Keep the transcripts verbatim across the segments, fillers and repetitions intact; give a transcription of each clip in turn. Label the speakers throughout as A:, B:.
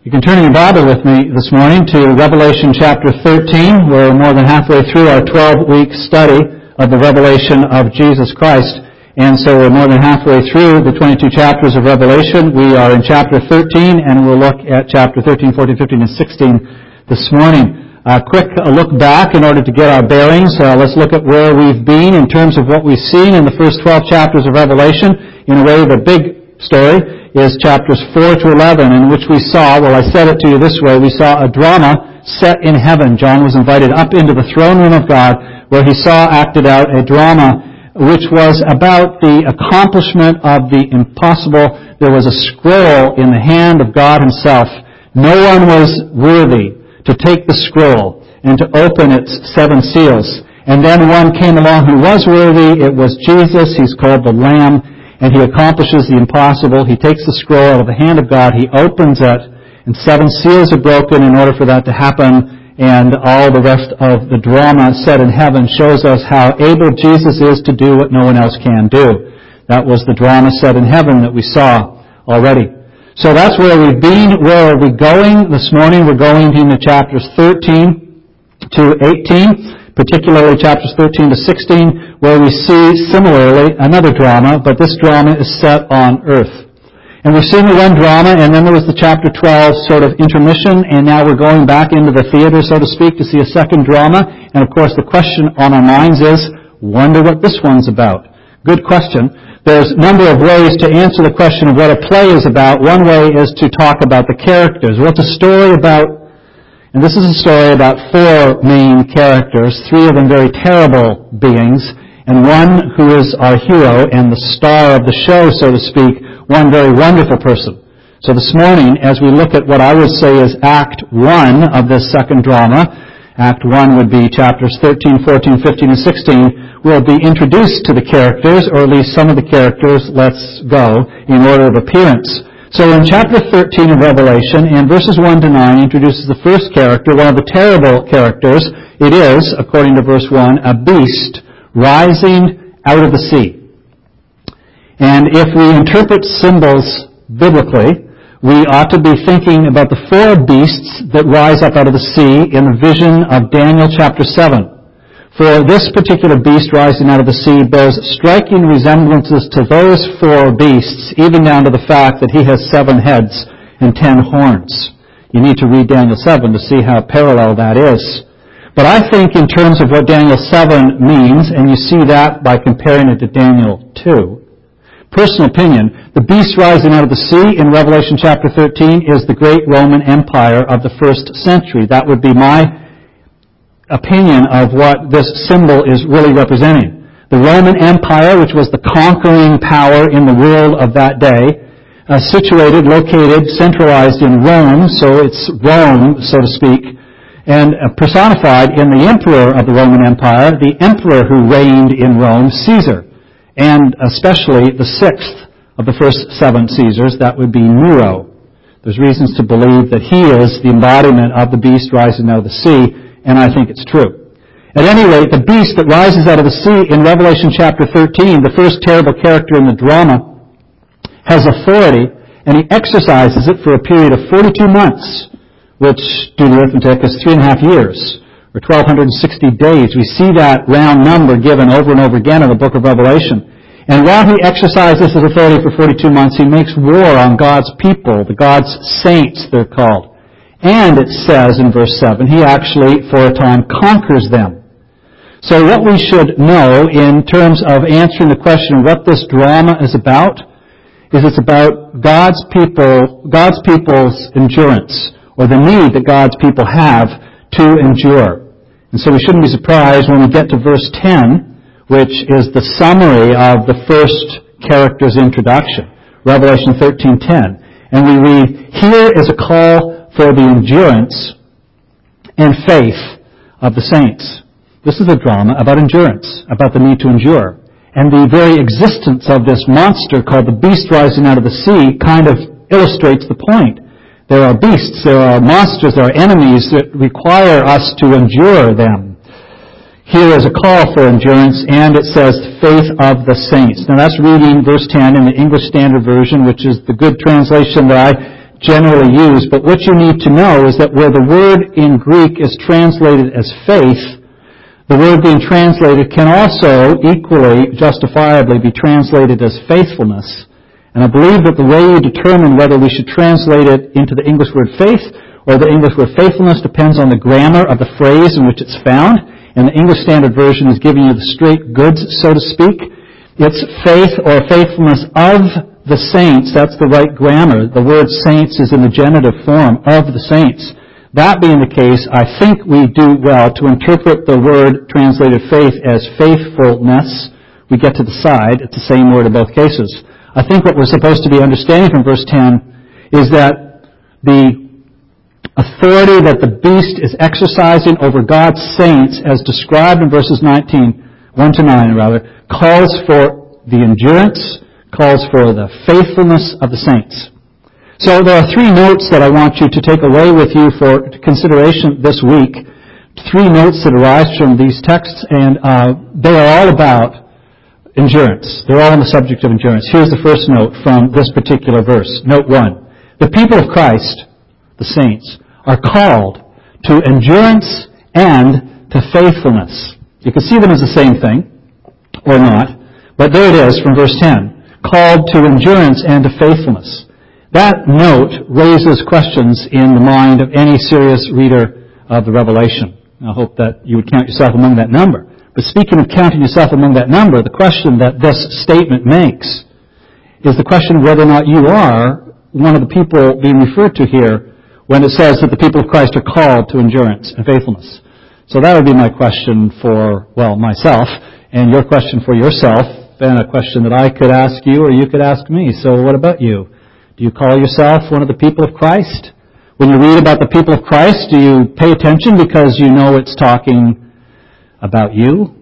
A: You can turn in your Bible with me this morning to Revelation chapter thirteen. We're more than halfway through our twelve-week study of the revelation of Jesus Christ. And so we're more than halfway through the twenty-two chapters of Revelation. We are in chapter thirteen, and we'll look at chapter thirteen, fourteen, fifteen, and sixteen this morning. A quick look back in order to get our bearings. Uh, let's look at where we've been in terms of what we've seen in the first twelve chapters of Revelation. In a way, the big story is chapters four to eleven, in which we saw, well, I said it to you this way, we saw a drama set in heaven. John was invited up into the throne room of God, where he saw acted out a drama which was about the accomplishment of the impossible. There was a scroll in the hand of God himself. No one was worthy to take the scroll and to open its seven seals. And then one came along who was worthy. It was Jesus. He's called the Lamb. And he accomplishes the impossible. He takes the scroll out of the hand of God. He opens it, and seven seals are broken in order for that to happen. And all the rest of the drama set in heaven shows us how able Jesus is to do what no one else can do. That was the drama set in heaven that we saw already. So that's where we've been. Where are we going this morning? We're going into chapters thirteen to eighteen. Particularly chapters thirteen to sixteen, where we see similarly another drama, but this drama is set on earth. And we've seen the one drama, and then there was the chapter twelve sort of intermission, and now we're going back into the theater, so to speak, to see a second drama. And of course the question on our minds is, wonder what this one's about. Good question. There's a number of ways to answer the question of what a play is about. One way is to talk about the characters. What's a story about? And this is a story about four main characters, three of them very terrible beings, and one who is our hero and the star of the show, so to speak, one very wonderful person. So this morning, as we look at what I would say is Act one of this second drama, Act one would be chapters thirteen, fourteen, fifteen, and sixteen, we'll be introduced to the characters, or at least some of the characters, let's go, in order of appearance. So in chapter thirteen of Revelation, and verses one to nine, introduces the first character, one of the terrible characters. It is, according to verse one, a beast rising out of the sea. And if we interpret symbols biblically, we ought to be thinking about the four beasts that rise up out of the sea in the vision of Daniel chapter seven. For this particular beast rising out of the sea bears striking resemblances to those four beasts, even down to the fact that he has seven heads and ten horns. You need to read Daniel seven to see how parallel that is. But I think in terms of what Daniel seven means, and you see that by comparing it to Daniel two, personal opinion, the beast rising out of the sea in Revelation chapter thirteen is the great Roman Empire of the first century. That would be my opinion of what this symbol is really representing. The Roman Empire, which was the conquering power in the world of that day, uh, situated, located, centralized in Rome, so it's Rome, so to speak, and uh, personified in the emperor of the Roman Empire, the emperor who reigned in Rome, Caesar, and especially the sixth of the first seven Caesars, that would be Nero. There's reasons to believe that he is the embodiment of the beast rising out of the sea, and I think it's true. At any rate, the beast that rises out of the sea in Revelation chapter thirteen, the first terrible character in the drama, has authority, and he exercises it for a period of forty-two months, which, do the arithmetic, is three and a half years, or twelve sixty days. We see that round number given over and over again in the book of Revelation. And while he exercises his authority for forty-two months, he makes war on God's people, the God's saints, they're called. And it says in verse seven, he actually, for a time, conquers them. So what we should know in terms of answering the question of what this drama is about, is it's about God's people, God's people's endurance, or the need that God's people have to endure. And so we shouldn't be surprised when we get to verse ten, which is the summary of the first character's introduction, Revelation thirteen ten. And we read, here is a call for the endurance and faith of the saints. This is a drama about endurance, about the need to endure. And the very existence of this monster called the beast rising out of the sea kind of illustrates the point. There are beasts, there are monsters, there are enemies that require us to endure them. Here is a call for endurance, and it says faith of the saints. Now that's reading verse ten in the English Standard Version, which is the good translation that I generally used. But what you need to know is that where the word in Greek is translated as faith, the word being translated can also equally, justifiably, be translated as faithfulness. And I believe that the way you determine whether we should translate it into the English word faith or the English word faithfulness depends on the grammar of the phrase in which it's found. And the English Standard Version is giving you the straight goods, so to speak. It's faith or faithfulness of the saints. That's the right grammar. The word saints is in the genitive form, of the saints. That being the case, I think we do well to interpret the word translated faith as faithfulness. We get to decide. It's the same word in both cases. I think what we're supposed to be understanding from verse ten is that the authority that the beast is exercising over God's saints, as described in verses nineteen, one to nine rather, calls for the endurance, calls for the faithfulness of the saints. So there are three notes that I want you to take away with you for consideration this week. Three notes that arise from these texts, and uh, they are all about endurance. They're all on the subject of endurance. Here's the first note from this particular verse. Note one. The people of Christ, the saints, are called to endurance and to faithfulness. You can see them as the same thing, or not, but there it is from verse ten. Called to endurance and to faithfulness. That note raises questions in the mind of any serious reader of the Revelation. I hope that you would count yourself among that number. But speaking of counting yourself among that number, the question that this statement makes is the question of whether or not you are one of the people being referred to here when it says that the people of Christ are called to endurance and faithfulness. So that would be my question for, well, myself, and your question for yourself, and a question that I could ask you or you could ask me. So what about you? Do you call yourself one of the people of Christ? When you read about the people of Christ, do you pay attention because you know it's talking about you?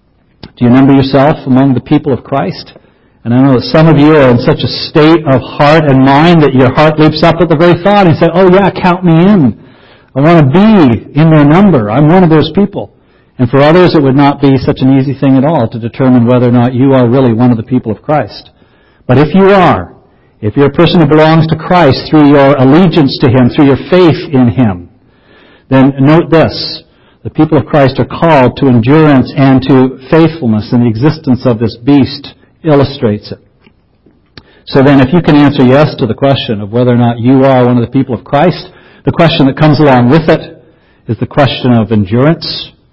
A: Do you number yourself among the people of Christ? And I know that some of you are in such a state of heart and mind that your heart leaps up at the very thought and you say, oh yeah, count me in. I want to be in their number. I'm one of those people. And for others, it would not be such an easy thing at all to determine whether or not you are really one of the people of Christ. But if you are, if you're a person who belongs to Christ through your allegiance to Him, through your faith in Him, then note this. The people of Christ are called to endurance and to faithfulness, and the existence of this beast illustrates it. So then, if you can answer yes to the question of whether or not you are one of the people of Christ, the question that comes along with it is the question of endurance,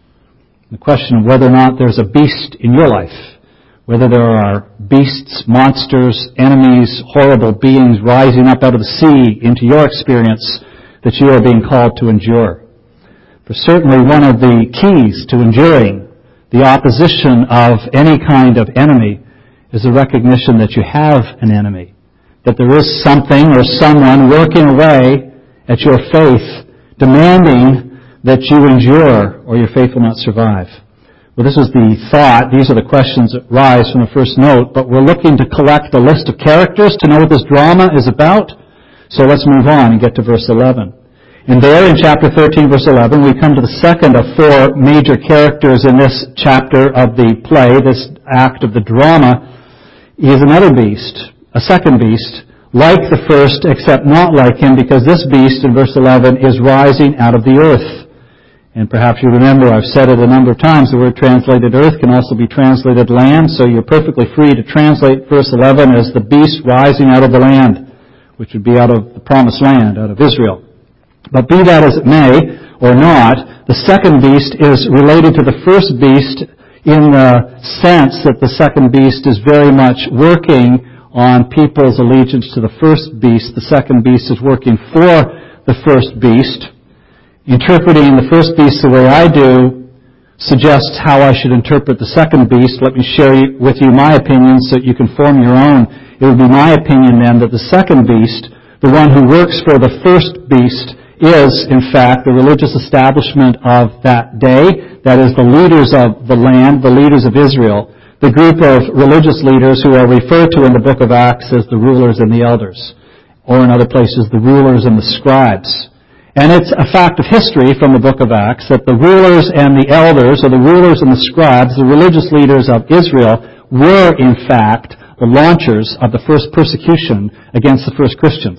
A: the question of whether or not there's a beast in your life, whether there are beasts, monsters, enemies, horrible beings rising up out of the sea into your experience that you are being called to endure. For certainly one of the keys to enduring the opposition of any kind of enemy is the recognition that you have an enemy, that there is something or someone working away at your faith, demanding that you endure or your faith will not survive. Well, this is the thought. These are the questions that rise from the first note, but we're looking to collect a list of characters to know what this drama is about. So let's move on and get to verse eleven. And there in chapter thirteen, verse eleven, we come to the second of four major characters in this chapter of the play, this act of the drama. He is another beast, a second beast, like the first, except not like him, because this beast in verse eleven is rising out of the earth. And perhaps you remember, I've said it a number of times, the word translated earth can also be translated land, so you're perfectly free to translate verse eleven as the beast rising out of the land, which would be out of the promised land, out of Israel. But be that as it may, or not, the second beast is related to the first beast in the sense that the second beast is very much working on people's allegiance to the first beast. The second beast is working for the first beast. Interpreting the first beast the way I do suggests how I should interpret the second beast. Let me share with you my opinion so that you can form your own. It would be my opinion then that the second beast, the one who works for the first beast, is in fact the religious establishment of that day. That is the leaders of the land, the leaders of Israel, the group of religious leaders who are referred to in the book of Acts as the rulers and the elders, or in other places the rulers and the scribes. And it's a fact of history from the book of Acts that the rulers and the elders, or the rulers and the scribes, the religious leaders of Israel, were in fact the launchers of the first persecution against the first Christians.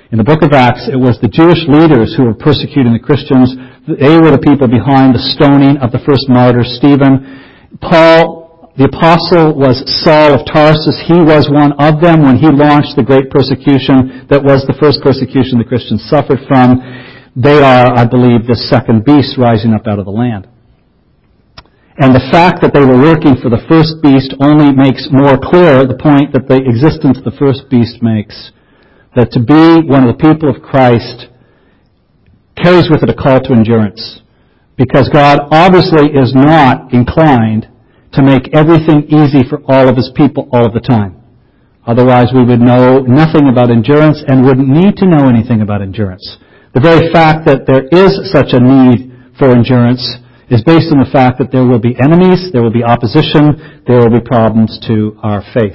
A: In the book of Acts, it was the Jewish leaders who were persecuting the Christians. They were the people behind the stoning of the first martyr, Stephen. Paul, the apostle, was Saul of Tarsus. He was one of them when he launched the great persecution that was the first persecution the Christians suffered from. They are, I believe, the second beast rising up out of the land. And the fact that they were working for the first beast only makes more clear the point that the existence of the first beast makes. That to be one of the people of Christ carries with it a call to endurance. Because God obviously is not inclined to make everything easy for all of His people all of the time. Otherwise we would know nothing about endurance and wouldn't need to know anything about endurance. The very fact that there is such a need for endurance is based on the fact that there will be enemies, there will be opposition, there will be problems to our faith.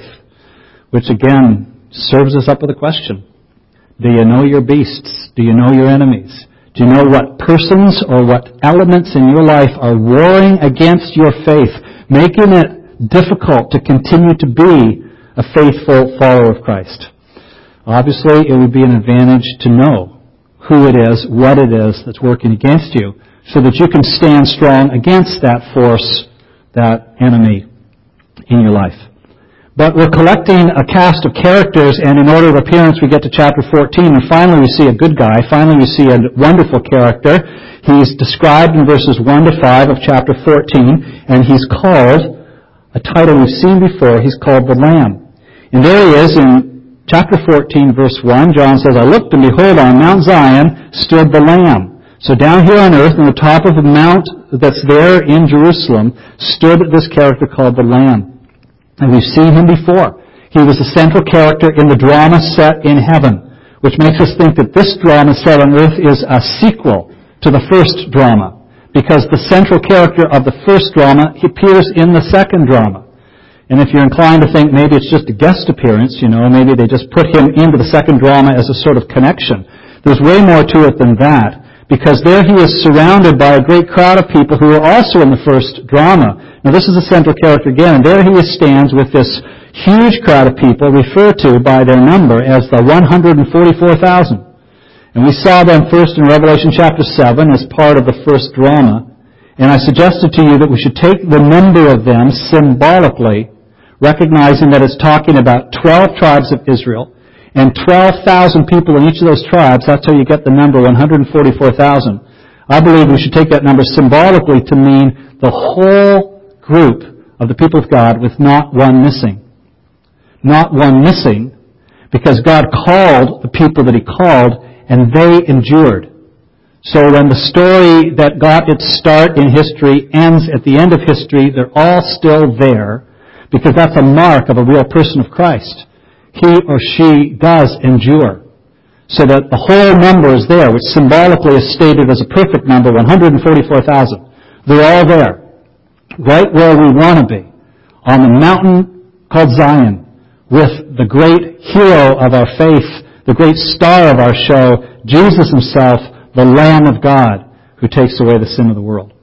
A: Which again serves us up with a question. Do you know your beasts? Do you know your enemies? Do you know what persons or what elements in your life are warring against your faith, making it difficult to continue to be a faithful follower of Christ? Obviously, it would be an advantage to know who it is, what it is that's working against you, so that you can stand strong against that force, that enemy in your life. But we're collecting a cast of characters, and in order of appearance we get to chapter fourteen, and finally we see a good guy, finally we see a wonderful character. He's described in verses one to five of chapter fourteen, and he's called, a title we've seen before, he's called the Lamb. And there he is in chapter fourteen, verse one. John says, I looked, and behold, on Mount Zion stood the Lamb. So down here on earth, on the top of a mount that's there in Jerusalem, stood this character called the Lamb. And we've seen him before. He was the central character in the drama set in heaven, which makes us think that this drama set on earth is a sequel to the first drama, because the central character of the first drama appears in the second drama. And if you're inclined to think maybe it's just a guest appearance, you know, maybe they just put him into the second drama as a sort of connection. There's way more to it than that. Because there he is surrounded by a great crowd of people who are also in the first drama. Now this is the central character again, and there he stands with this huge crowd of people referred to by their number as the one hundred forty-four thousand. And we saw them first in Revelation chapter seven as part of the first drama. And I suggested to you that we should take the number of them symbolically, recognizing that it's talking about twelve tribes of Israel, and twelve thousand people in each of those tribes. That's how you get the number one hundred forty-four thousand. I believe we should take that number symbolically to mean the whole group of the people of God with not one missing. Not one missing, because God called the people that He called, and they endured. So when the story that got its start in history ends at the end of history, they're all still there, because that's a mark of a real person of Christ. He or she does endure. So that the whole number is there, which symbolically is stated as a perfect number, one hundred forty-four thousand. They're all there. Right where we want to be. On the mountain called Zion. With the great hero of our faith, the great star of our show, Jesus Himself, the Lamb of God, who takes away the sin of the world.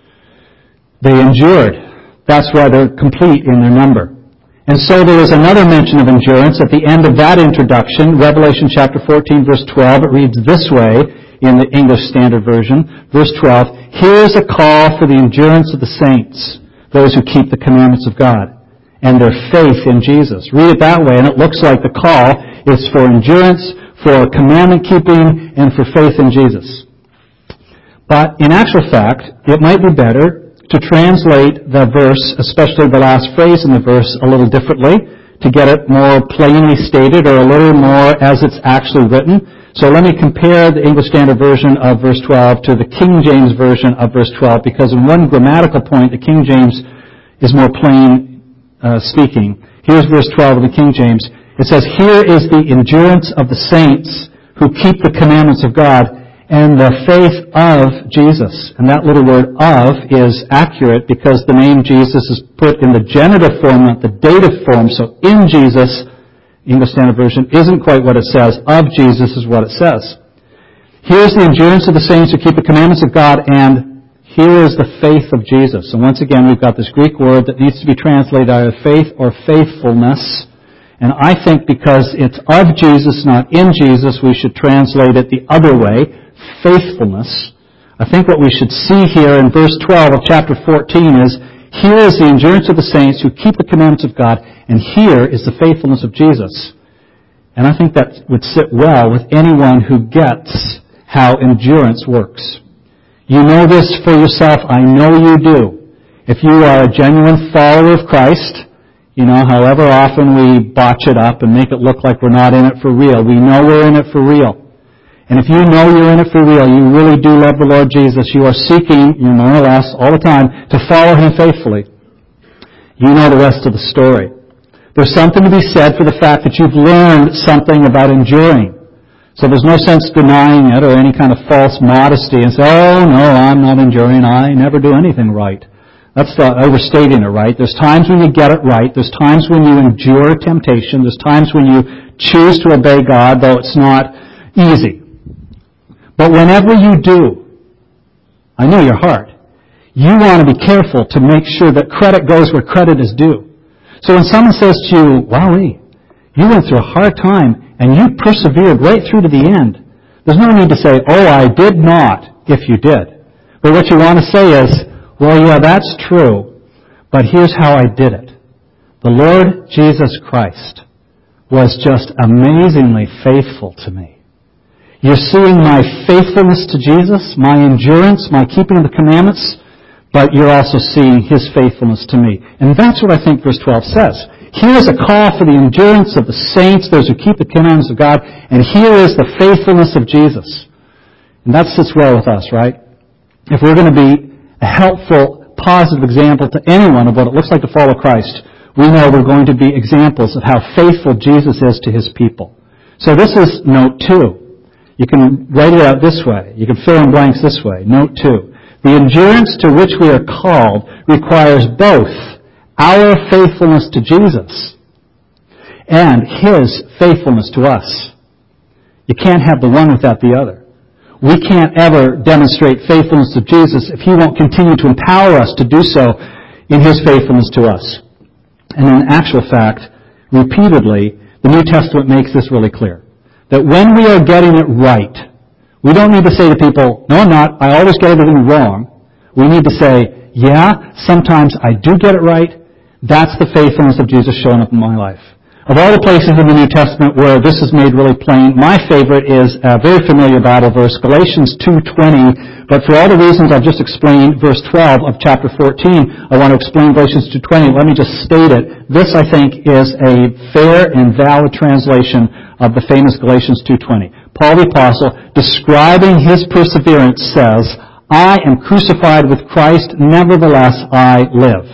A: They endured. That's why they're complete in their number. And so there is another mention of endurance at the end of that introduction, Revelation chapter fourteen, verse twelve. It reads this way in the English Standard Version, verse twelve, Here is a call for the endurance of the saints, those who keep the commandments of God, and their faith in Jesus. Read it that way, and it looks like the call is for endurance, for commandment keeping, and for faith in Jesus. But in actual fact, it might be better to translate the verse, especially the last phrase in the verse, a little differently, to get it more plainly stated or a little more as it's actually written. So let me compare the English Standard Version of verse twelve to the King James Version of verse twelve, because in one grammatical point, the King James is more plain uh, speaking. Here's verse twelve of the King James. It says, Here is the endurance of the saints who keep the commandments of God, and the faith of Jesus. And that little word of is accurate because the name Jesus is put in the genitive form, not the dative form. So in Jesus, English Standard Version, isn't quite what it says. Of Jesus is what it says. Here's the endurance of the saints who keep the commandments of God, and here is the faith of Jesus. And once again, we've got this Greek word that needs to be translated either faith or faithfulness. And I think because it's of Jesus, not in Jesus, we should translate it the other way, faithfulness. I think what we should see here in verse twelve of chapter fourteen is, here is the endurance of the saints who keep the commandments of God, and here is the faithfulness of Jesus. And I think that would sit well with anyone who gets how endurance works. You know this for yourself. I know you do. If you are a genuine follower of Christ, you know, however often we botch it up and make it look like we're not in it for real, we know we're in it for real. And if you know you're in it for real, you really do love the Lord Jesus, you are seeking, you more or less, all the time, to follow Him faithfully. You know the rest of the story. There's something to be said for the fact that you've learned something about enduring. So there's no sense denying it or any kind of false modesty and say, oh, no, I'm not enduring, I never do anything right. That's the overstating it, right? There's times when you get it right. There's times when you endure temptation. There's times when you choose to obey God, though it's not easy. But whenever you do, I know your heart, you want to be careful to make sure that credit goes where credit is due. So when someone says to you, wowee, you went through a hard time and you persevered right through to the end, there's no need to say, oh, I did not, if you did. But what you want to say is, well, yeah, that's true, but here's how I did it. The Lord Jesus Christ was just amazingly faithful to me. You're seeing my faithfulness to Jesus, my endurance, my keeping of the commandments, but you're also seeing His faithfulness to me. And that's what I think verse twelve says. Here is a call for the endurance of the saints, those who keep the commandments of God, and here is the faithfulness of Jesus. And that sits well with us, right? If we're going to be a helpful, positive example to anyone of what it looks like to follow Christ, we know we're going to be examples of how faithful Jesus is to His people. So this is note two. You can write it out this way. You can fill in blanks this way. Note two. The endurance to which we are called requires both our faithfulness to Jesus and His faithfulness to us. You can't have the one without the other. We can't ever demonstrate faithfulness to Jesus if He won't continue to empower us to do so in His faithfulness to us. And in actual fact, repeatedly, the New Testament makes this really clear. That when we are getting it right, we don't need to say to people, no, I'm not, I always get everything wrong. We need to say, yeah, sometimes I do get it right. That's the faithfulness of Jesus showing up in my life. Of all the places in the New Testament where this is made really plain, my favorite is a very familiar Bible verse, Galatians two twenty. But for all the reasons I've just explained, verse twelve of chapter fourteen, I want to explain Galatians two twenty. Let me just state it. This, I think, is a fair and valid translation of the famous Galatians two twenty. Paul the Apostle, describing his perseverance, says, I am crucified with Christ, nevertheless I live.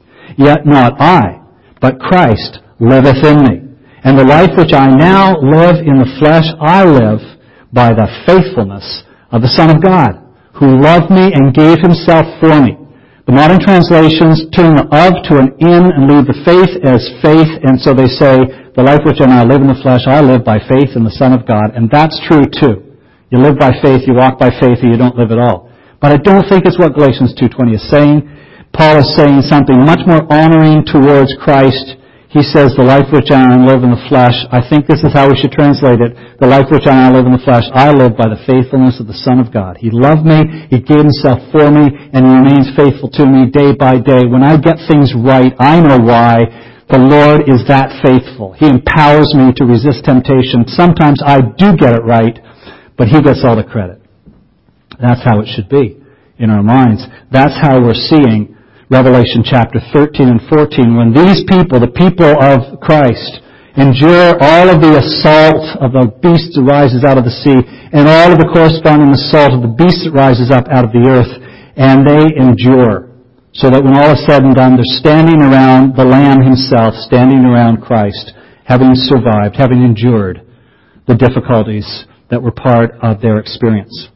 A: Yet not I, but Christ liveth in me. And the life which I now live in the flesh, I live by the faithfulness of the Son of God, who loved me and gave Himself for me. The modern translations turn the of to an in and leave the faith as faith, and so they say, the life which I now live in the flesh, I live by faith in the Son of God. And that's true too. You live by faith, you walk by faith, or you don't live at all. But I don't think it's what Galatians two twenty is saying. Paul is saying something much more honoring towards Christ. He says, the life which I now live in the flesh, I think this is how we should translate it. The life which I now live in the flesh, I live by the faithfulness of the Son of God. He loved me, He gave Himself for me, and He remains faithful to me day by day. When I get things right, I know why. The Lord is that faithful. He empowers me to resist temptation. Sometimes I do get it right, but He gets all the credit. That's how it should be in our minds. That's how we're seeing Revelation chapter thirteen and fourteen, when these people, the people of Christ, endure all of the assault of the beast that rises out of the sea and all of the corresponding assault of the beast that rises up out of the earth, and they endure. So that when all is said and done, they're standing around the Lamb Himself, standing around Christ, having survived, having endured the difficulties that were part of their experience.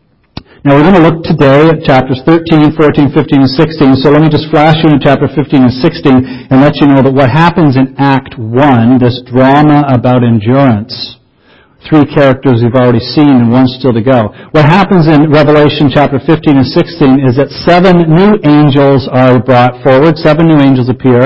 A: Now we're going to look today at chapters thirteen, fourteen, fifteen, and sixteen. So let me just flash you into chapter fifteen and sixteen and let you know that what happens in Act one, this drama about endurance, three characters we've already seen and one still to go. What happens in Revelation chapter fifteen and sixteen is that seven new angels are brought forward. Seven new angels appear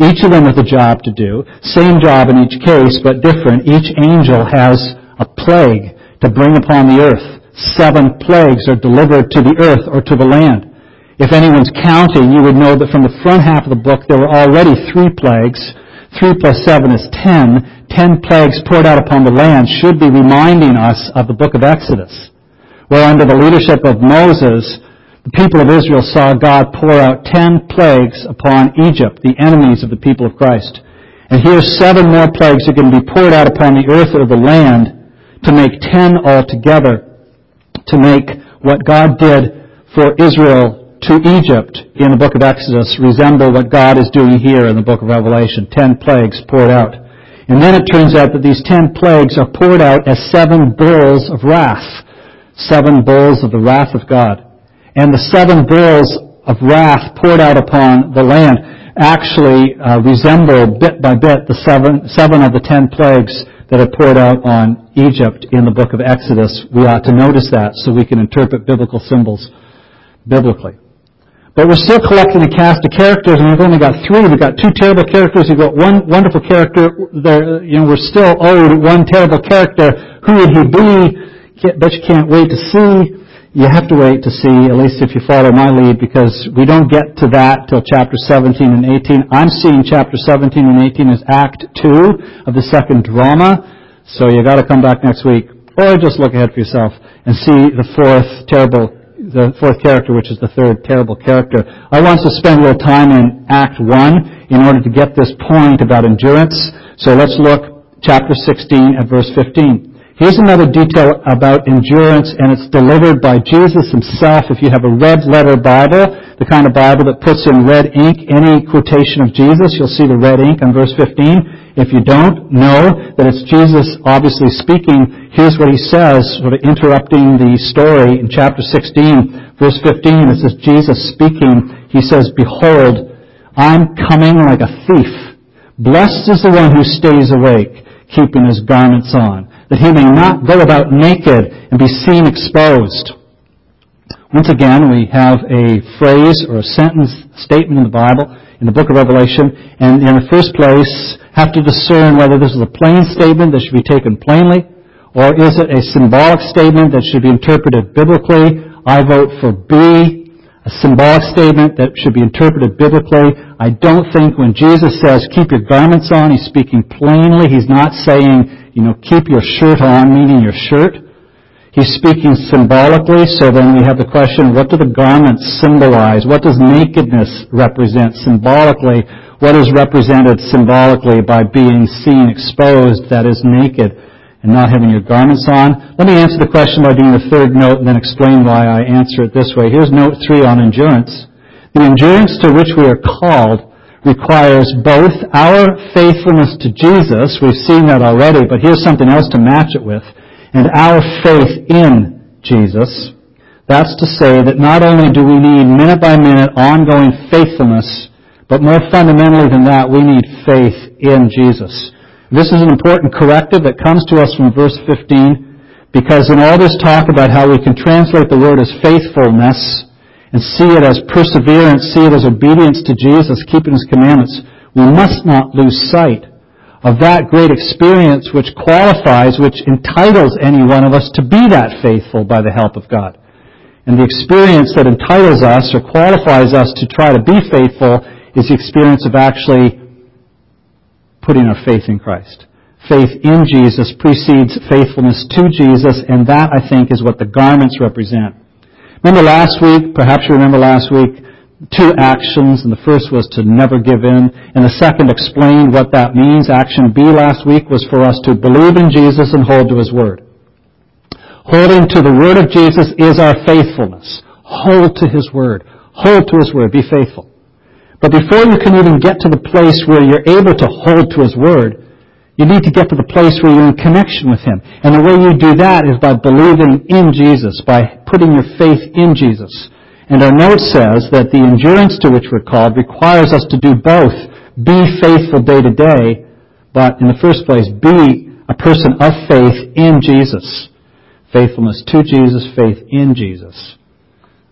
A: Each of them with a job to do. Same job in each case, but different. Each angel has a plague to bring upon the earth. Seven plagues are delivered to the earth or to the land. If anyone's counting, you would know that from the front half of the book there were already three plagues. Three plus seven is ten. Ten plagues poured out upon the land should be reminding us of the book of Exodus, where under the leadership of Moses, the people of Israel saw God pour out ten plagues upon Egypt, the enemies of the people of Christ. And here seven more plagues are going to be poured out upon the earth or the land to make ten altogether, to make what God did for Israel to Egypt in the book of Exodus resemble what God is doing here in the book of Revelation. Ten plagues poured out. And then it turns out that these ten plagues are poured out as seven bowls of wrath. Seven bowls of the wrath of God. And the seven bowls of wrath poured out upon the land actually uh, resemble bit by bit the seven, seven of the ten plagues that are poured out on Egypt in the book of Exodus. We ought to notice that so we can interpret biblical symbols biblically. But we're still collecting a cast of characters, and we've only got three. We've got two terrible characters. We've got one wonderful character. There, you know, we're still owed one terrible character. Who would he be? Can't, bet you can't wait to see. You have to wait to see, at least if you follow my lead, because we don't get to that till chapter seventeen and eighteen. I'm seeing chapter seventeen and eighteen as Act two of the second drama. So you got to come back next week, or just look ahead for yourself and see the fourth terrible the fourth character, which is the third terrible character. I want to spend a little time in Act one in order to get this point about endurance. So let's look chapter sixteen at verse fifteen. Here's another detail about endurance, and it's delivered by Jesus himself. If you have a red letter Bible, the kind of Bible that puts in red ink any quotation of Jesus, you'll see the red ink on verse fifteen. If you don't know that it's Jesus obviously speaking, here's what he says, sort of interrupting the story in chapter sixteen, verse fifteen. This is Jesus speaking. He says, "Behold, I'm coming like a thief. Blessed is the one who stays awake, keeping his garments on, that he may not go about naked and be seen exposed." Once again, we have a phrase or a sentence, statement in the Bible, in the book of Revelation, and in the first place, have to discern whether this is a plain statement that should be taken plainly, or is it a symbolic statement that should be interpreted biblically. I vote for B, a symbolic statement that should be interpreted biblically. I don't think when Jesus says, "Keep your garments on," he's speaking plainly. He's not saying, you know, "Keep your shirt on," meaning your shirt. He's speaking symbolically, so then we have the question, what do the garments symbolize? What does nakedness represent symbolically? What is represented symbolically by being seen exposed, that is naked, and not having your garments on? Let me answer the question by doing the third note and then explain why I answer it this way. Here's note three on endurance. The endurance to which we are called requires both our faithfulness to Jesus, we've seen that already, but here's something else to match it with, and our faith in Jesus. That's to say that not only do we need minute by minute ongoing faithfulness, but more fundamentally than that, we need faith in Jesus. This is an important corrective that comes to us from verse fifteen, because in all this talk about how we can translate the word as faithfulness and see it as perseverance, see it as obedience to Jesus, keeping his commandments, we must not lose sight of that great experience which qualifies, which entitles any one of us to be that faithful by the help of God. And the experience that entitles us or qualifies us to try to be faithful is the experience of actually putting our faith in Christ. Faith in Jesus precedes faithfulness to Jesus, and that, I think, is what the garments represent. Remember last week, perhaps you remember last week, two actions, and the first was to never give in, and the second explained what that means. Action B last week was for us to believe in Jesus and hold to his word. Holding to the word of Jesus is our faithfulness. Hold to his word. Hold to his word. Be faithful. But before you can even get to the place where you're able to hold to his word, you need to get to the place where you're in connection with him. And the way you do that is by believing in Jesus, by putting your faith in Jesus. And our note says that the endurance to which we're called requires us to do both. Be faithful day to day, but in the first place, be a person of faith in Jesus. Faithfulness to Jesus, faith in Jesus.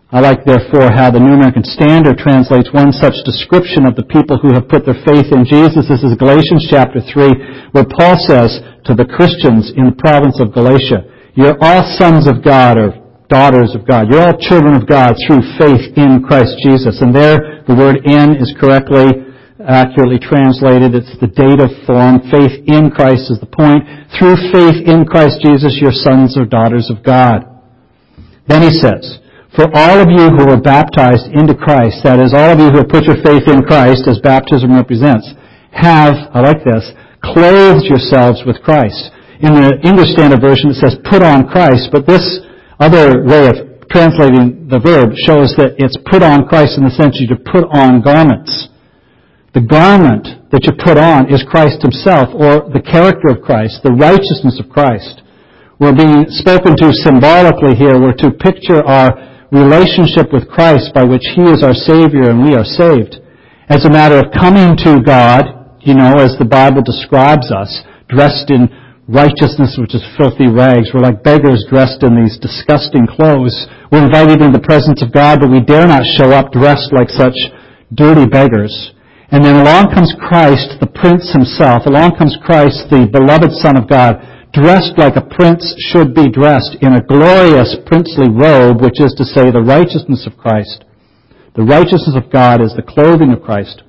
A: I like, therefore, how the New American Standard translates one such description of the people who have put their faith in Jesus. This is Galatians chapter three, where Paul says to the Christians in the province of Galatia, "You're all sons of God," or daughters of God. You're all children of God through faith in Christ Jesus. And there, the word "in" is correctly, accurately translated. It's the dative form. Faith in Christ is the point. Through faith in Christ Jesus, you're sons or daughters of God. Then he says, "For all of you who were baptized into Christ," that is, all of you who have put your faith in Christ, as baptism represents, "have," I like this, "clothed yourselves with Christ." In the English Standard Version, it says, "put on Christ," but this other way of translating the verb shows that it's put on Christ in the sense you to put on garments. The garment that you put on is Christ himself, or the character of Christ, the righteousness of Christ. We're being spoken to symbolically here. We're to picture our relationship with Christ by which He is our Savior and we are saved. As a matter of coming to God, you know, as the Bible describes us, dressed in righteousness, which is filthy rags. We're like beggars dressed in these disgusting clothes. We're invited into the presence of God, but we dare not show up dressed like such dirty beggars. And then along comes Christ, the Prince himself. Along comes Christ, the beloved Son of God, dressed like a prince should be dressed in a glorious princely robe, which is to say the righteousness of Christ. The righteousness of God is the clothing of Christ.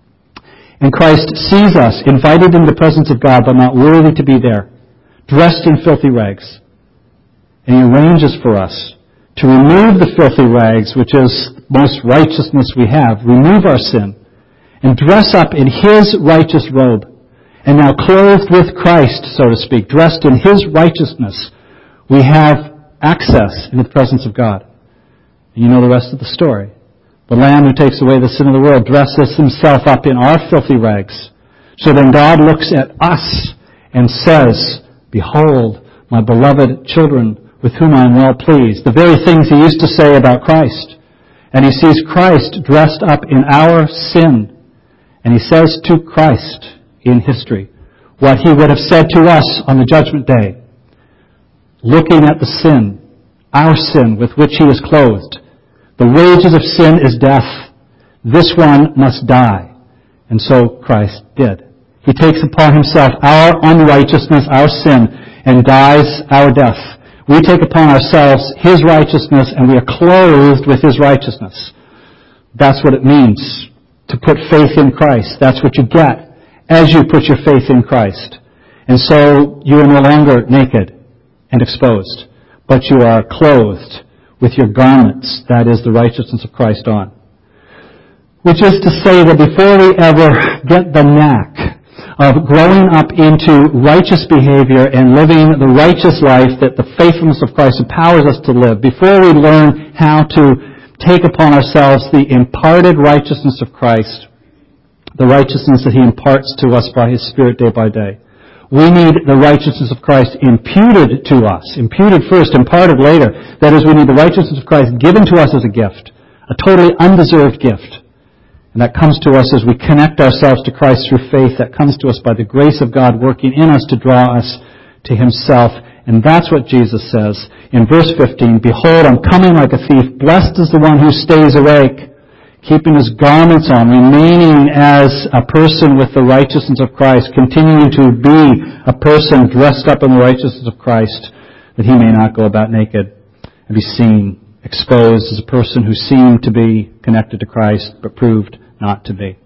A: And Christ sees us, invited into the presence of God, but not worthy to be there, dressed in filthy rags. And He arranges for us to remove the filthy rags, which is the most righteousness we have, remove our sin, and dress up in His righteous robe. And now clothed with Christ, so to speak, dressed in His righteousness, we have access into the presence of God. And you know the rest of the story. The Lamb who takes away the sin of the world dresses Himself up in our filthy rags. So then God looks at us and says, "Behold, my beloved children with whom I am well pleased." The very things He used to say about Christ. And He sees Christ dressed up in our sin. And He says to Christ in history what He would have said to us on the judgment day, looking at the sin, our sin with which He is clothed. "The wages of sin is death. This one must die." And so Christ did. He takes upon Himself our unrighteousness, our sin, and dies our death. We take upon ourselves His righteousness, and we are clothed with His righteousness. That's what it means to put faith in Christ. That's what you get as you put your faith in Christ. And so you are no longer naked and exposed, but you are clothed with your garments, that is the righteousness of Christ on. Which is to say that before we ever get the knack of growing up into righteous behavior and living the righteous life that the faithfulness of Christ empowers us to live, before we learn how to take upon ourselves the imparted righteousness of Christ, the righteousness that He imparts to us by His Spirit day by day, we need the righteousness of Christ imputed to us. Imputed first, imparted later. That is, we need the righteousness of Christ given to us as a gift. A totally undeserved gift. And that comes to us as we connect ourselves to Christ through faith. That comes to us by the grace of God working in us to draw us to Himself. And that's what Jesus says in verse fifteen. "Behold, I'm coming like a thief. Blessed is the one who stays awake, keeping his garments on, remaining as a person with the righteousness of Christ, continuing to be a person dressed up in the righteousness of Christ, that he may not go about naked and be seen, exposed as a person who seemed to be connected to Christ, but proved not to be."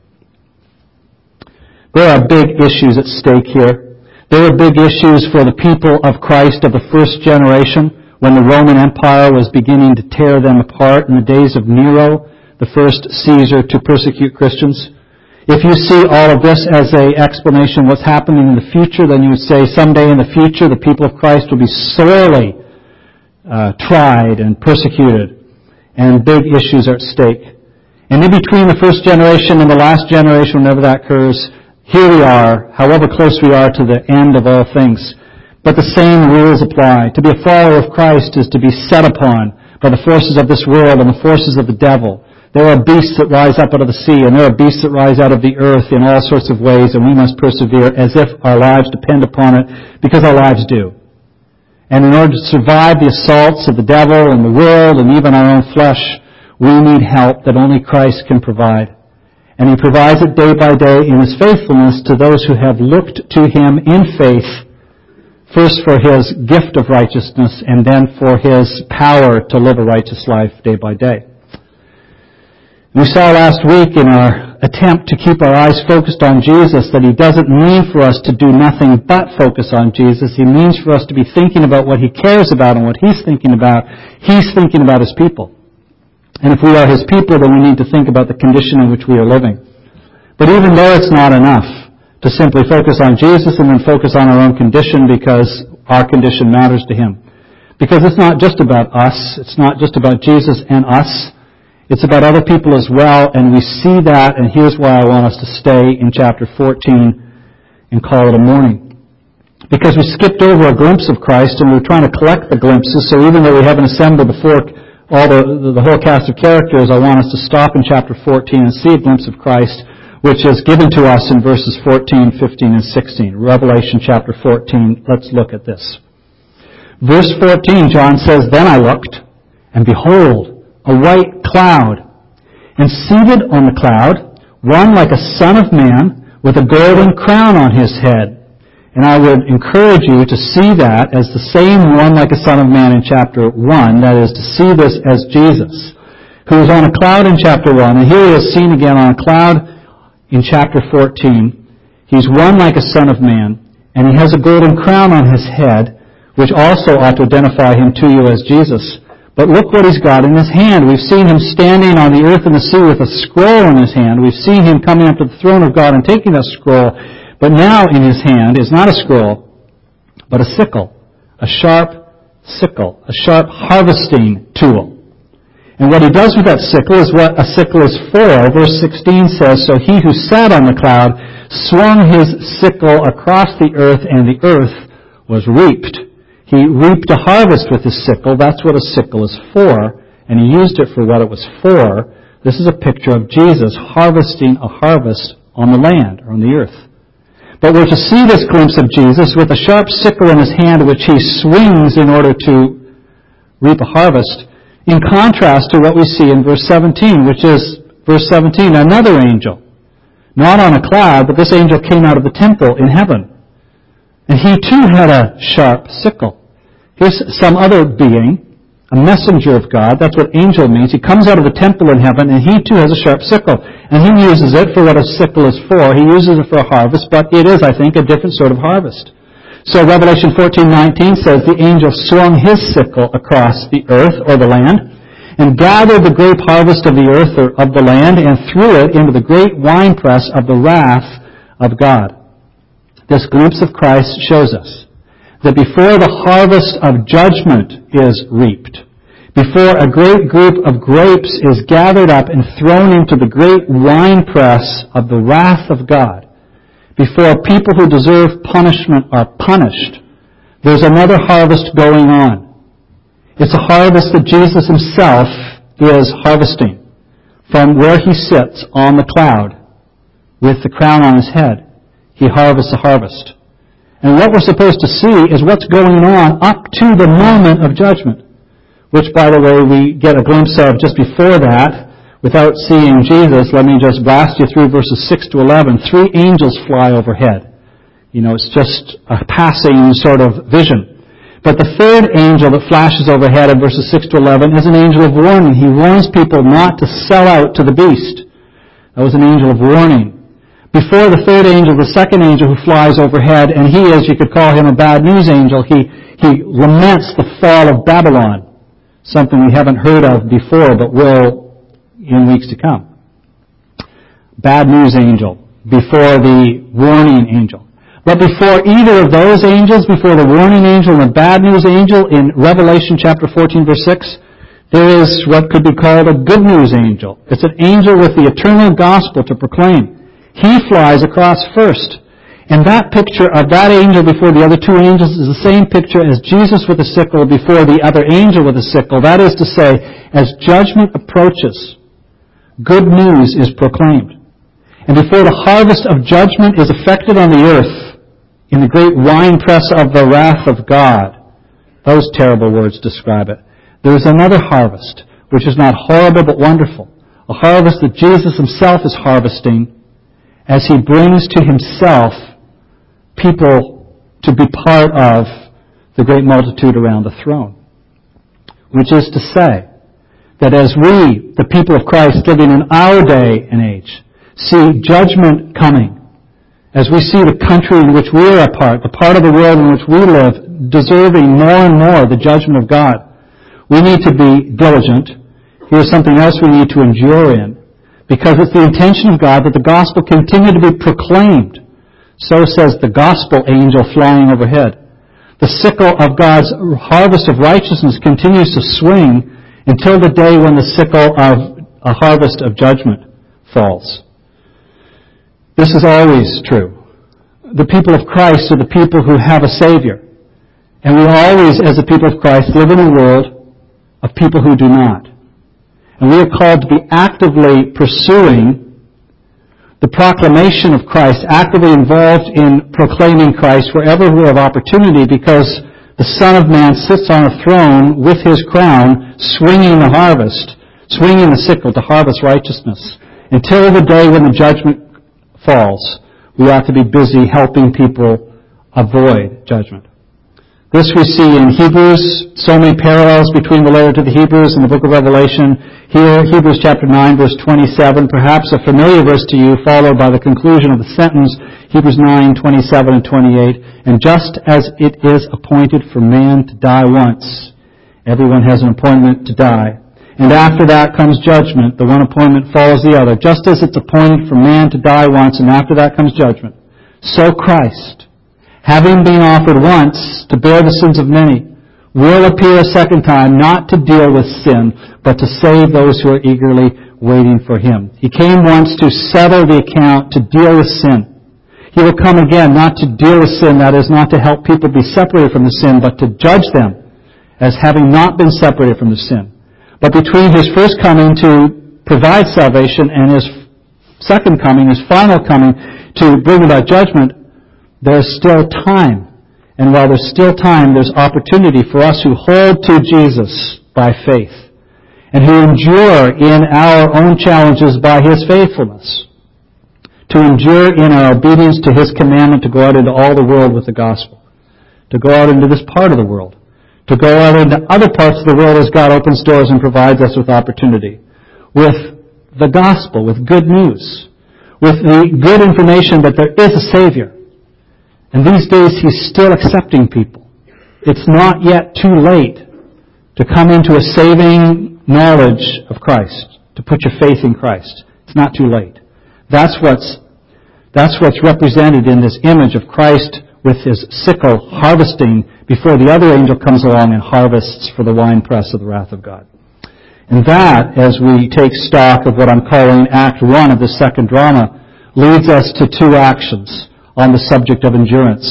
A: There are big issues at stake here. There are big issues for the people of Christ of the first generation, when the Roman Empire was beginning to tear them apart in the days of Nero, the first Caesar to persecute Christians. If you see all of this as an explanation of what's happening in the future, then you would say someday in the future the people of Christ will be sorely uh, tried and persecuted, and big issues are at stake. And in between the first generation and the last generation, whenever that occurs, here we are, however close we are to the end of all things. But the same rules apply. To be a follower of Christ is to be set upon by the forces of this world and the forces of the devil. There are beasts that rise up out of the sea, and there are beasts that rise out of the earth in all sorts of ways, and we must persevere as if our lives depend upon it, because our lives do. And in order to survive the assaults of the devil and the world and even our own flesh, We need help that only Christ can provide. And He provides it day by day in His faithfulness to those who have looked to Him in faith, first for His gift of righteousness and then for His power to live a righteous life day by day. We saw last week in our attempt to keep our eyes focused on Jesus that He doesn't mean for us to do nothing but focus on Jesus. He means for us to be thinking about what He cares about and what He's thinking about. He's thinking about His people. And if we are His people, then we need to think about the condition in which we are living. But even though it's not enough to simply focus on Jesus and then focus on our own condition because our condition matters to Him. Because it's not just about us. It's not just about Jesus and us. It's about other people as well, and we see that, and here's why I want us to stay in chapter fourteen and call it a morning. Because we skipped over a glimpse of Christ, and we're trying to collect the glimpses, so even though we haven't assembled before all the, the, the whole cast of characters, I want us to stop in chapter fourteen and see a glimpse of Christ, which is given to us in verses fourteen, fifteen, and sixteen. Revelation chapter fourteen, let's look at this. Verse fourteen, John says, "Then I looked, and behold, a white cloud, and seated on the cloud, one like a son of man, with a golden crown on his head." And I would encourage you to see that as the same one like a son of man in chapter one, that is, to see this as Jesus, who is on a cloud in chapter one, and here he is seen again on a cloud in chapter fourteen. He's one like a son of man, and he has a golden crown on his head, which also ought to identify him to you as Jesus. But look what he's got in his hand. We've seen him standing on the earth and the sea with a scroll in his hand. We've seen him coming up to the throne of God and taking that scroll. But now in his hand is not a scroll, but a sickle, a sharp sickle, a sharp harvesting tool. And what he does with that sickle is what a sickle is for. Verse sixteen says, "So he who sat on the cloud swung his sickle across the earth, and the earth was reaped." He reaped a harvest with his sickle. That's what a sickle is for. And he used it for what it was for. This is a picture of Jesus harvesting a harvest on the land, or on the earth. But we're to see this glimpse of Jesus with a sharp sickle in his hand, which he swings in order to reap a harvest, in contrast to what we see in verse seventeen, which is, verse seventeen, another angel. Not on a cloud, but this angel came out of the temple in heaven. And he too had a sharp sickle. Here's some other being, a messenger of God. That's what angel means. He comes out of the temple in heaven, and he too has a sharp sickle. And he uses it for what a sickle is for. He uses it for a harvest, but it is, I think, a different sort of harvest. So Revelation fourteen nineteen says, "The angel swung his sickle across the earth," or the land, "and gathered the grape harvest of the earth, or of the land, and threw it into the great winepress of the wrath of God." This glimpse of Christ shows us that before the harvest of judgment is reaped, before a great group of grapes is gathered up and thrown into the great winepress of the wrath of God, before people who deserve punishment are punished, there's another harvest going on. It's a harvest that Jesus himself is harvesting from where he sits on the cloud with the crown on his head. He harvests a harvest. And what we're supposed to see is what's going on up to the moment of judgment, which, by the way, we get a glimpse of just before that. Without seeing Jesus, let me just blast you through verses six to eleven. Three angels fly overhead. You know, it's just a passing sort of vision. But the third angel that flashes overhead in verses six to eleven is an angel of warning. He warns people not to sell out to the beast. That was an angel of warning. Before the third angel, the second angel who flies overhead, and he is, you could call him a bad news angel, he, he laments the fall of Babylon, something we haven't heard of before, but will in weeks to come. Bad news angel, before the warning angel. But before either of those angels, before the warning angel and the bad news angel, in Revelation chapter fourteen, verse six, there is what could be called a good news angel. It's an angel with the eternal gospel to proclaim. He flies across first. And that picture of that angel before the other two angels is the same picture as Jesus with a sickle before the other angel with a sickle. That is to say, as judgment approaches, good news is proclaimed. And before the harvest of judgment is effected on the earth, in the great winepress of the wrath of God, those terrible words describe it, there is another harvest, which is not horrible but wonderful. A harvest that Jesus himself is harvesting as he brings to himself people to be part of the great multitude around the throne. Which is to say that as we, the people of Christ living in our day and age, see judgment coming, as we see the country in which we are a part, the part of the world in which we live, deserving more and more the judgment of God, we need to be diligent. Here's something else we need to endure in, because it's the intention of God that the gospel continue to be proclaimed. So says the gospel angel flying overhead. The sickle of God's harvest of righteousness continues to swing until the day when the sickle of a harvest of judgment falls. This is always true. The people of Christ are the people who have a Savior. And we always, as the people of Christ, live in a world of people who do not. And we are called to be actively pursuing the proclamation of Christ, actively involved in proclaiming Christ wherever we have opportunity, because the Son of Man sits on a throne with his crown, swinging the harvest, swinging the sickle to harvest righteousness. Until the day when the judgment falls, we ought to be busy helping people avoid judgment. This we see in Hebrews, so many parallels between the letter to the Hebrews and the book of Revelation. Here, Hebrews chapter nine, verse twenty-seven, perhaps a familiar verse to you, followed by the conclusion of the sentence, Hebrews nine, twenty-seven and twenty-eight. And just as it is appointed for man to die once, everyone has an appointment to die. And after that comes judgment. The one appointment follows the other. Just as it's appointed for man to die once, and after that comes judgment, so Christ, having been offered once to bear the sins of many, will appear a second time, not to deal with sin, but to save those who are eagerly waiting for him. He came once to settle the account, to deal with sin. He will come again, not to deal with sin, that is, not to help people be separated from the sin, but to judge them as having not been separated from the sin. But between his first coming to provide salvation and his second coming, his final coming to bring about judgment, there's still time. And while there's still time, there's opportunity for us who hold to Jesus by faith and who endure in our own challenges by his faithfulness, to endure in our obedience to his commandment to go out into all the world with the gospel, to go out into this part of the world, to go out into other parts of the world as God opens doors and provides us with opportunity, with the gospel, with good news, with the good information that there is a Savior. And these days he's still accepting people. It's not yet too late to come into a saving knowledge of Christ, to put your faith in Christ. It's not too late. That's what's, that's what's represented in this image of Christ with his sickle harvesting before the other angel comes along and harvests for the winepress of the wrath of God. And that, as we take stock of what I'm calling Act One of the second drama, leads us to two actions on the subject of endurance.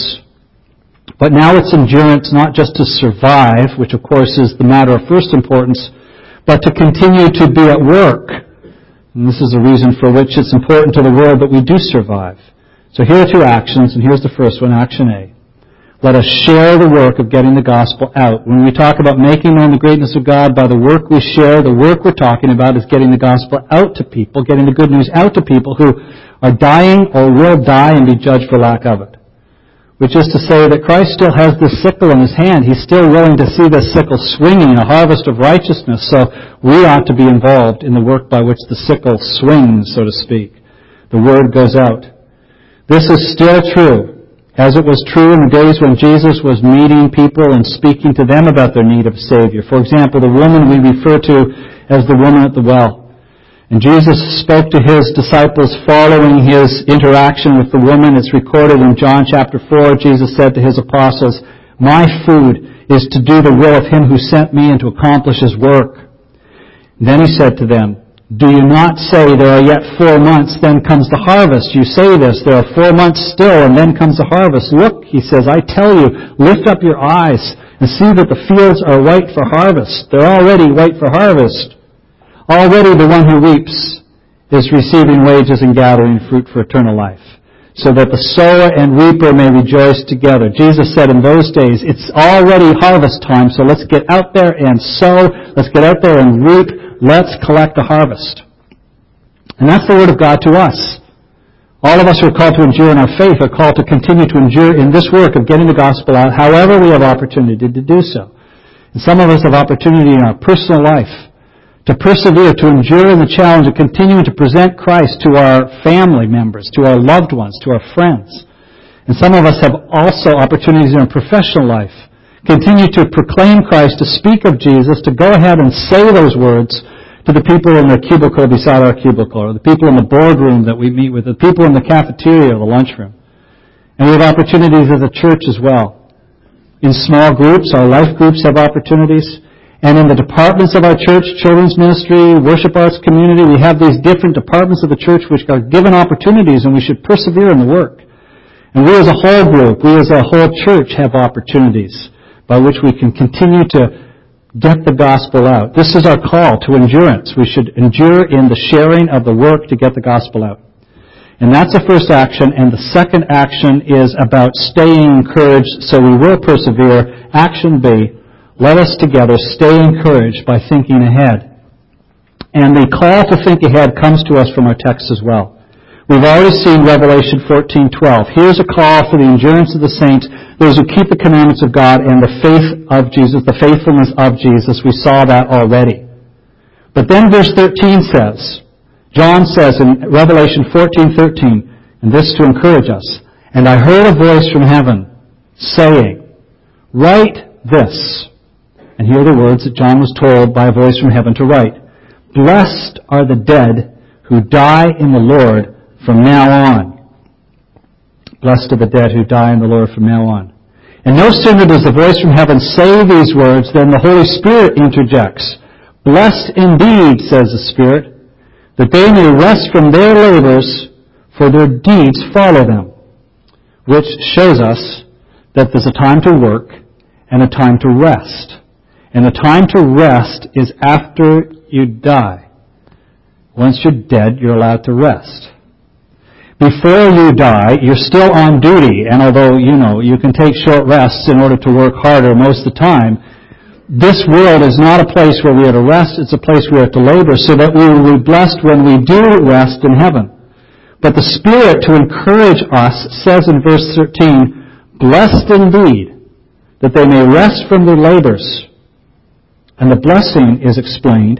A: But now it's endurance not just to survive, which of course is the matter of first importance, but to continue to be at work. And this is a reason for which it's important to the world that we do survive. So here are two actions, and here's the first one, action A. Let us share the work of getting the gospel out. When we talk about making known the greatness of God by the work we share, the work we're talking about is getting the gospel out to people, getting the good news out to people who are dying or will die and be judged for lack of it. Which is to say that Christ still has this sickle in his hand. He's still willing to see this sickle swinging, a harvest of righteousness. So we ought to be involved in the work by which the sickle swings, so to speak. The word goes out. This is still true, as it was true in the days when Jesus was meeting people and speaking to them about their need of a Savior. For example, the woman we refer to as the woman at the well. And Jesus spoke to his disciples following his interaction with the woman. It's recorded in John chapter four. Jesus said to his apostles, "My food is to do the will of him who sent me and to accomplish his work." And then he said to them, "Do you not say there are yet four months, then comes the harvest? You say this, there are four months still, and then comes the harvest. Look," he says, "I tell you, lift up your eyes and see that the fields are white for harvest." They're already white for harvest. Already the one who reaps is receiving wages and gathering fruit for eternal life, so that the sower and reaper may rejoice together. Jesus said in those days, it's already harvest time, so let's get out there and sow, let's get out there and reap, let's collect the harvest. And that's the word of God to us. All of us who are called to endure in our faith are called to continue to endure in this work of getting the gospel out, however we have opportunity to do so. And some of us have opportunity in our personal life to persevere, to endure in the challenge of continuing to present Christ to our family members, to our loved ones, to our friends. And some of us have also opportunities in our professional life. Continue to proclaim Christ, to speak of Jesus, to go ahead and say those words to the people in the cubicle beside our cubicle, or the people in the boardroom that we meet with, the people in the cafeteria or the lunchroom. And we have opportunities as a church as well. In small groups, our life groups have opportunities. And in the departments of our church, children's ministry, worship arts community, we have these different departments of the church which are given opportunities, and we should persevere in the work. And we as a whole group, we as a whole church have opportunities by which we can continue to get the gospel out. This is our call to endurance. We should endure in the sharing of the work to get the gospel out. And that's the first action. And the second action is about staying encouraged, so we will persevere. Action B, let us together stay encouraged by thinking ahead. And the call to think ahead comes to us from our text as well. We've already seen Revelation fourteen twelve. Here's a call for the endurance of the saints, those who keep the commandments of God and the faith of Jesus, the faithfulness of Jesus. We saw that already. But then verse thirteen says, John says in Revelation fourteen thirteen, and this to encourage us, and I heard a voice from heaven saying, write this. And here are the words that John was told by a voice from heaven to write. Blessed are the dead who die in the Lord from now on. Blessed are the dead who die in the Lord from now on. And no sooner does the voice from heaven say these words than the Holy Spirit interjects. Blessed indeed, says the Spirit, that they may rest from their labors, for their deeds follow them. Which shows us that there's a time to work and a time to rest. And the time to rest is after you die. Once you're dead, you're allowed to rest. Before you die, you're still on duty, and although, you know, you can take short rests in order to work harder most of the time, this world is not a place where we are to rest, it's a place we are to labor, so that we will be blessed when we do rest in heaven. But the Spirit, to encourage us, says in verse thirteen, blessed indeed, that they may rest from their labors. And the blessing is explained,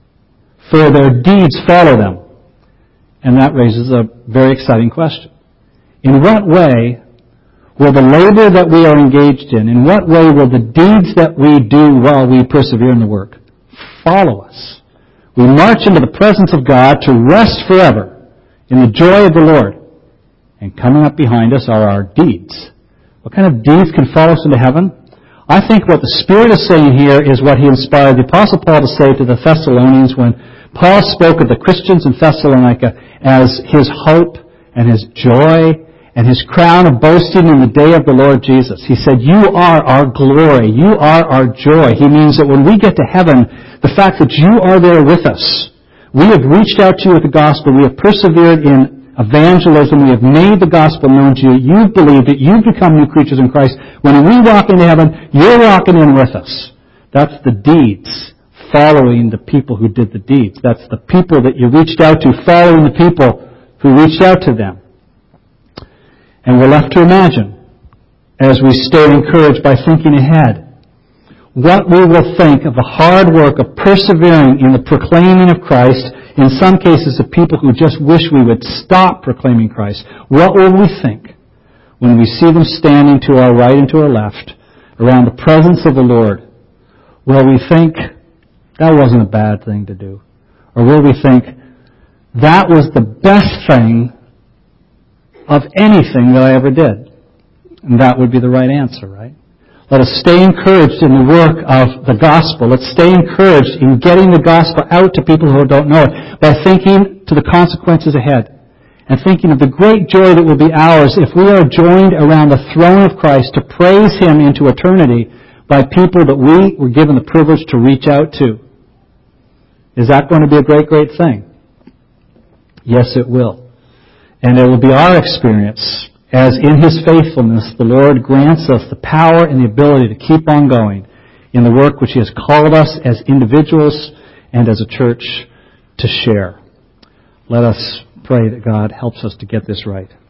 A: for their deeds follow them. And that raises a very exciting question. In what way will the labor that we are engaged in, in what way will the deeds that we do while we persevere in the work follow us? We march into the presence of God to rest forever in the joy of the Lord. And coming up behind us are our deeds. What kind of deeds can follow us into heaven? I think what the Spirit is saying here is what He inspired the Apostle Paul to say to the Thessalonians when Paul spoke of the Christians in Thessalonica as his hope and his joy and his crown of boasting in the day of the Lord Jesus. He said, you are our glory. You are our joy. He means that when we get to heaven, the fact that you are there with us, we have reached out to you with the gospel, we have persevered in evangelism, we have made the gospel known to you, you've believed it, you've become new creatures in Christ. When we walk into heaven, you're walking in with us. That's the deeds following the people who did the deeds. That's the people that you reached out to, following the people who reached out to them. And we're left to imagine, as we stay encouraged by thinking ahead, what we will think of the hard work of persevering in the proclaiming of Christ, in some cases of people who just wish we would stop proclaiming Christ. What will we think when we see them standing to our right and to our left around the presence of the Lord? Will we think, that wasn't a bad thing to do? Or will we think, that was the best thing of anything that I ever did? And that would be the right answer, right? Let us stay encouraged in the work of the gospel. Let's stay encouraged in getting the gospel out to people who don't know it by thinking to the consequences ahead and thinking of the great joy that will be ours if we are joined around the throne of Christ to praise Him into eternity by people that we were given the privilege to reach out to. Is that going to be a great, great thing? Yes, it will. And it will be our experience as in His faithfulness the Lord grants us the power and the ability to keep on going in the work which He has called us as individuals and as a church to share. Let us pray that God helps us to get this right.